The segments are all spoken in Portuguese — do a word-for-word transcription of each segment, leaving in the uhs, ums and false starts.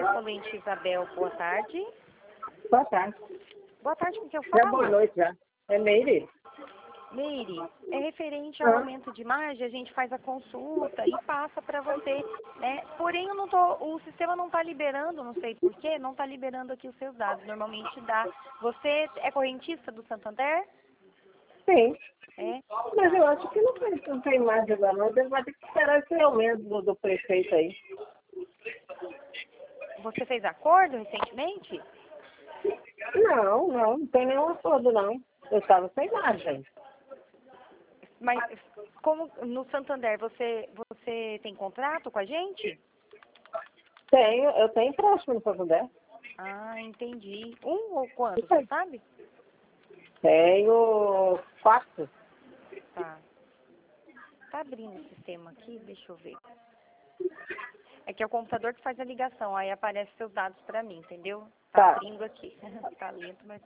correspondente Isabel, boa tarde. Boa tarde. Boa tarde, com quem eu Já falo? boa noite já. É Meire? Meire, é referente ao Ah. aumento de imagem, a gente faz a consulta e passa para você, né? Porém, eu não tô, o sistema não está liberando, não sei porquê, não está liberando aqui os seus dados. Normalmente dá. Você é correntista do Santander? Sim. É? Mas eu acho que não tem, não tem mais agora não. Ele vai ter que esperar esse aumento do, do prefeito aí. Você fez acordo recentemente? Não, não, não tem nenhum acordo não. Eu estava sem margem. Mas como no Santander você, você tem contrato com a gente? Tenho, eu tenho empréstimo no Santander. Ah, entendi. Um ou quanto, você sabe? Tenho quatro. Tá. Tá abrindo o sistema aqui, deixa eu ver. É que é o computador que faz a ligação, aí aparece seus dados pra mim, entendeu? Tá, Tá. abrindo aqui. Tá lento, mas...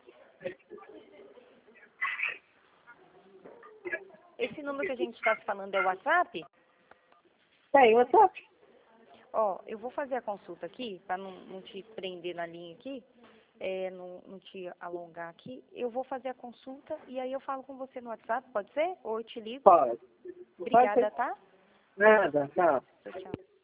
Esse número que a gente está se falando é o WhatsApp? Tenho WhatsApp. Ó, eu vou fazer a consulta aqui, pra não, não te prender na linha aqui, é, não, não te alongar aqui. Eu vou fazer a consulta e aí eu falo com você no WhatsApp, pode ser? Ou eu te ligo? Pode. Obrigada, Pode ser. tá? Nada, tchau. Tchau, tchau.